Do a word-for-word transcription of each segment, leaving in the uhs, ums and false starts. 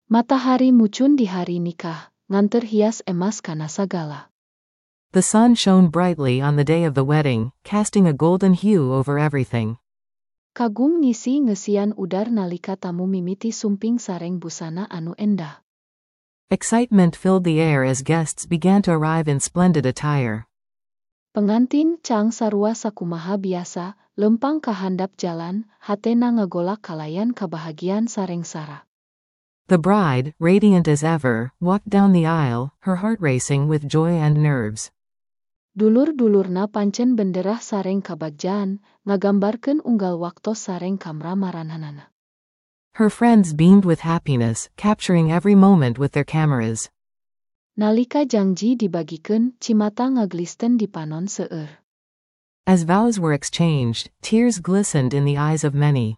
Matahari muncun di hari nikah, nganter hias emas kana sagala. The sun shone brightly on the day of the wedding, casting a golden hue over everything. Kagum ngisi ngesian udar nalika tamu mimiti sumping sareng busana anu endah. Excitement filled the air as guests began to arrive in splendid attire. Pengantin cang sarua sakumaha biasa, lempang ka handap jalan, hatena ngagolak kalayan kabahagiaan sareng sara. The bride, radiant as ever, walked down the aisle, her heart racing with joy and nerves. Dulur-dulurna pancen benderah sareng kabagjan, ngagambarkeun unggal waktos sareng kamramaranhanana. Her friends beamed with happiness, capturing every moment with their cameras. Nalika janji dibagikeun, cimata ngaglisten di panon seueur. As vows were exchanged, tears glistened in the eyes of many.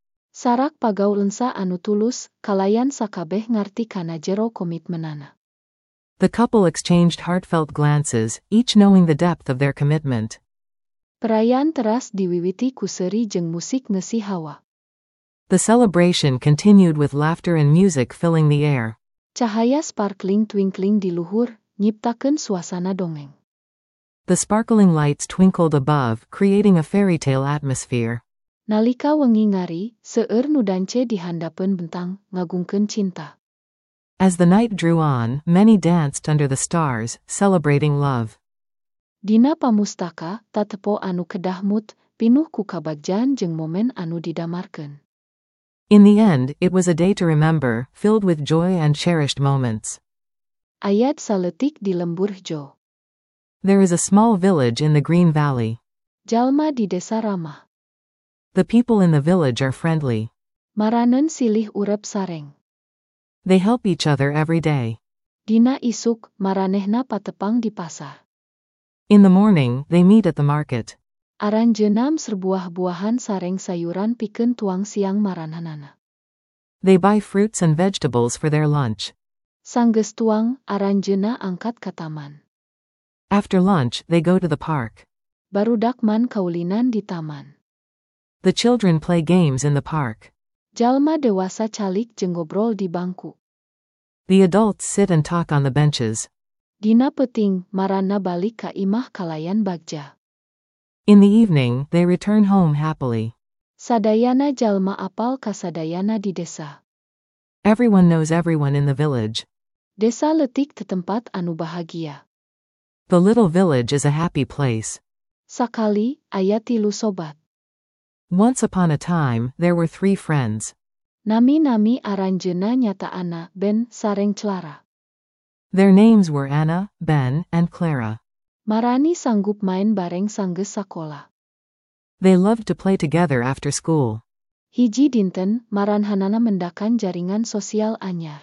Sarak pagaulunsa anu tulus, kalayan sakabeh ngarti kana jero komitmenana. The couple exchanged heartfelt glances, each knowing the depth of their commitment. Perayaan teras diwiwiti ku seuri jeung musik ngeusi hawa. The celebration continued with laughter and music filling the air. Cahaya sparkling twinkling di luhur, nyiptakeun suasana dongeng. The sparkling lights twinkled above, creating a fairy tale atmosphere. Nalika wengi ngari, seueur nu dance di handapeun bentang, ngagungkeun cinta. As the night drew on, many danced under the stars, celebrating love. Dina pamustaka, tatepo anu kedahmut, pinuh ku kabagjan jeung momen anu didamarkeun. In the end, it was a day to remember, filled with joy and cherished moments. Ayat saletik di lembur jo. There is a small village in the Green Valley. Jalma di desa ramah. The people in the village are friendly. Maraneun silih urep sareng. They help each other every day. Dina isuk, maranehna patepang di pasar. In the morning, they meet at the market. Aranjeunam serbuah-buahan sareng sayuran pikeun tuang siang maranhanana. They buy fruits and vegetables for their lunch. Sanggeus tuang, aranjeuna angkat ka taman. After lunch, they go to the park. Barudak man kaulinan di taman. The children play games in the park. Jalma dewasa calik jeung ngobrol di bangku. The adults sit and talk on the benches. Dina peuting, marana balik ka imah kalayan bagja. In the evening, they return home happily. Sadayana jalma apal ka sadayana di desa. Everyone knows everyone in the village. Desa letik te tempat anu bahagia. The little village is a happy place. Sakali, aya tilu sobat. Once upon a time, there were three friends. Nami-nami aranjeuna nyataana Ben sareng Clara. Their names were Anna, Ben, and Clara. Marani sanggup main bareng sanggeus sakola. They loved to play together after school. Hiji dinten, maranhanana mendakan jaringan sosial anyar.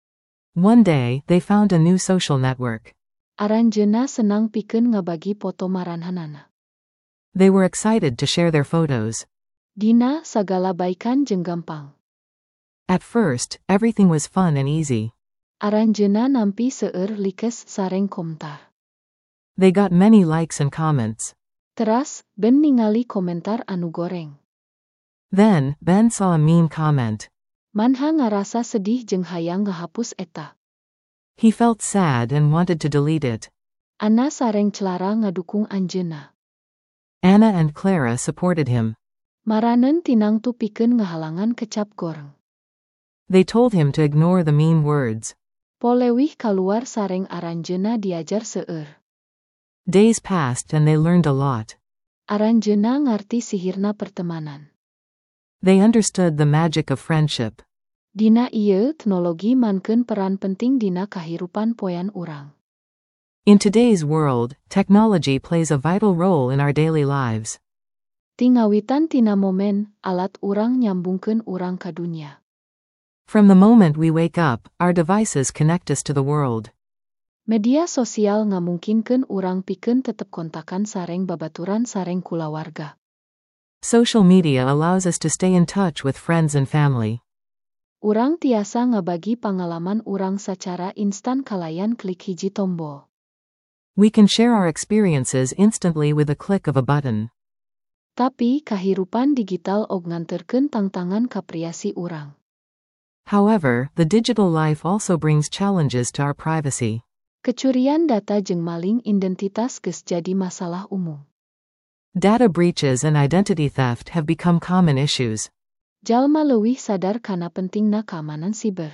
One day, they found a new social network. Aranjeuna senang pikeun ngabagi foto maranhanana. They were excited to share their photos. Dina sagala baikan jeung gampang. At first, everything was fun and easy. Aranjeuna nampi seueur likes sareng komentar. They got many likes and comments. Teras, Ben ningali komentar anu goreng. Then, Ben saw a mean comment. Manha ngarasa sedih jeung hayang ngahapus eta. He felt sad and wanted to delete it. Anna sareng Clara ngadukung anjeunna. Anna and Clara supported him. Maraneun tinang tu pikeun ngahalangan kecap goreng. They told him to ignore the mean words. Polewih kaluar sareng aranjeuna diajar seueur. Days passed and they learned a lot. Aranjeuna ngarti sihirna pertemanan. They understood the magic of friendship. Dina ieu teknologi mankeun peran penting dina kahirupan poean urang. In today's world, technology plays a vital role in our daily lives. Tingawitan tina momen, alat urang nyambungkeun urang ka dunya. From the moment we wake up, our devices connect us to the world. Media sosial ngamungkinkeun urang pikeun tetep kontakan sareng babaturan sareng kulawarga. Social media allows us to stay in touch with friends and family. Urang tiasa ngabagi pangalaman urang sacara instan kalayan klik hiji tombol. We can share our experiences instantly with a click of a button. Tapi kahirupan digital og nganterkeun tangtangan ka priasi urang. However, the digital life also brings challenges to our privacy. Kecurian data jeung maling identitas geus jadi masalah umum. Data breaches and identity theft have become common issues. Jalma leuwih sadar kana pentingna keamanan siber.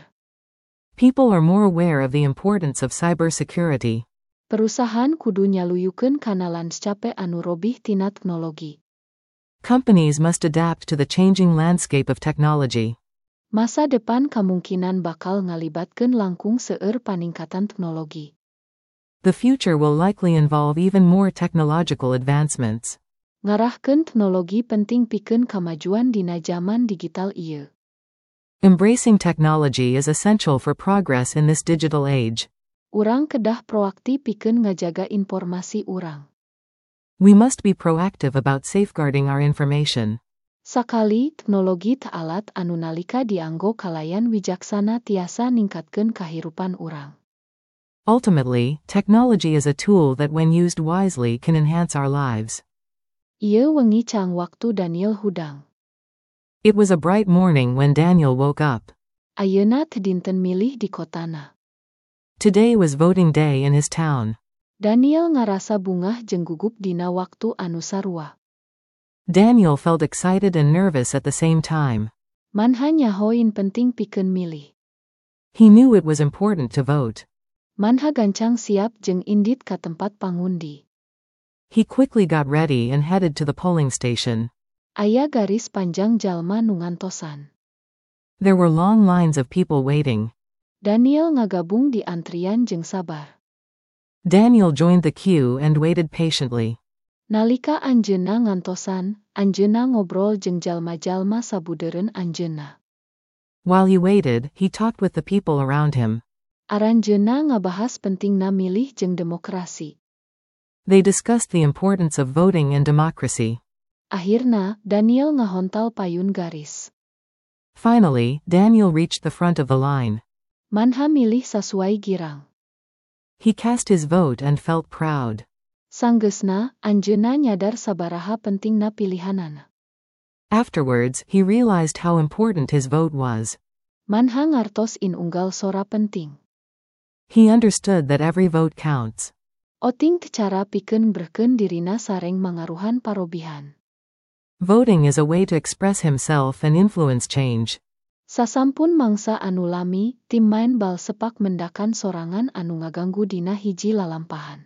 People are more aware of the importance of cybersecurity. Perusahaan kudu nyaluyukeun kana landscape anu robih tina teknologi. Companies must adapt to the changing landscape of technology. Masa depan kemungkinan bakal ngalibatkeun langkung seueur paningkatan teknologi. The future will likely involve even more technological advancements. Ngarahkeun teknologi penting pikeun kamajuan dina zaman digital ieu. Embracing technology is essential for progress in this digital age. Urang kedah proaktif pikeun ngajaga informasi urang. We must be proactive about safeguarding our information. Sakali teknologi teu alat anu nalika dianggo kalayan wijaksana tiasa ningkatkeun kahirupan urang. Ultimately, technology is a tool that when used wisely can enhance our lives. Ieu wengi cang waktu Daniel hudang. It was a bright morning when Daniel woke up. Ayeuna teu dinten milih di kotana. Today was voting day in his town. Daniel ngarasa bungah jeung gugup dina waktu anu sarua. Daniel felt excited and nervous at the same time. Manha nyahoin penting pikeun milih. He knew it was important to vote. Manha gancang siap jeung indit ka tempat pangundi. He quickly got ready and headed to the polling station. Aya garis panjang jalma nu ngantosan. There were long lines of people waiting. Daniel ngagabung di antrian jeung sabar. Daniel joined the queue and waited patiently. Nalika anjeunna ngantosan, anjeunna ngobrol jeung jalma-jalma sabudeureun anjeunna. While he waited, he talked with the people around him. Aranjeunna ngabahas pentingna milih jeung demokrasi. They discussed the importance of voting and democracy. Akhirna, Daniel ngahontal payun garis. Finally, Daniel reached the front of the line. Manha milih sasuai girang. He cast his vote and felt proud. Sanggeusna, anjeunna nyadar sabaraha pentingna pilihanana. Afterwards, he realized how important his vote was. Manha ngartos in unggal sora penting. He understood that every vote counts. Oting teu cara pikeun breukeun dirina sareng mangaruhan parobihan. Voting is a way to express himself and influence change. Sasampun mangsa anu lami, tim main bal sepak mendakan sorangan anu ngaganggu dina hiji lalampahan.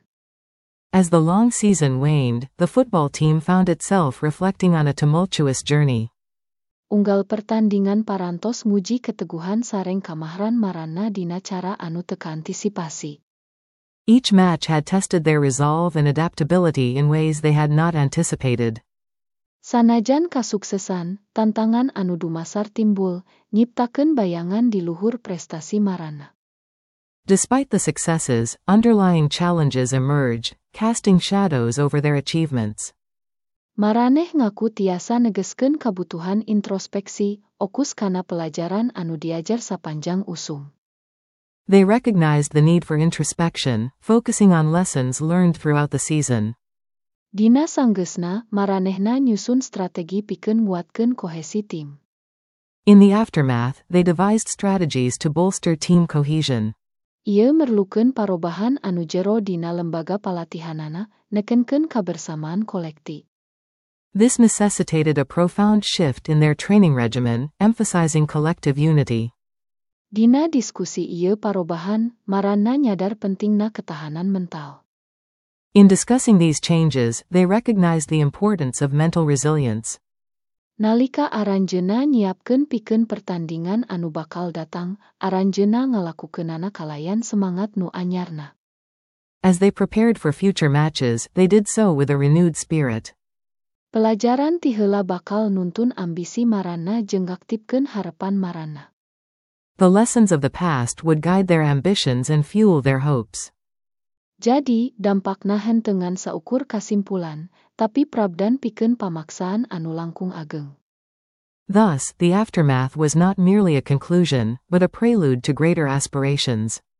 As the long season waned, the football team found itself reflecting on a tumultuous journey. Unggal pertandingan parantos nguji keteguhan sareng kamahran marana dina cara anu teu kaantisipasi. Each match had tested their resolve and adaptability in ways they had not anticipated. Sanajan kasuksesan, tantangan anu dumasar timbul, nyiptakeun bayangan di luhur prestasi marana. Despite the successes, underlying challenges emerge, casting shadows over their achievements. Maraneh ngaku tiasa negeskeun kabutuhan introspeksi, okus kana pelajaran anu diajar sapanjang usum. They recognized the need for introspection, focusing on lessons learned throughout the season. Dina sanggeusna, maranehna nyusun strategi pikeun nguatkeun kohesi tim. In the aftermath, they devised strategies to bolster team cohesion. Ieu merlukeun parobahan anu jero dina lembaga palatihanana, nekenkeun kabersamaan kolekti. This necessitated a profound shift in their training regimen, emphasizing collective unity. Dina diskusi ieu parobahan, marana nyadar pentingna ketahanan mental. In discussing these changes, they recognized the importance of mental resilience. Nalika aranjeunna nyiapkeun pikeun pertandingan anu bakal datang, aranjeunna ngalakukeunana kalayan semangat nu anyarna. As they prepared for future matches, they did so with a renewed spirit. Pelajaran ti heula bakal nuntun ambisi marana jeung ngaktipkeun harapan marana. The lessons of the past would guide their ambitions and fuel their hopes. Jadi, dampakna hentengan saukur kasimpulan, tapi prabdan pikeun pamaksaan anu langkung ageng. Thus, the aftermath was not merely a conclusion, but a prelude to greater aspirations.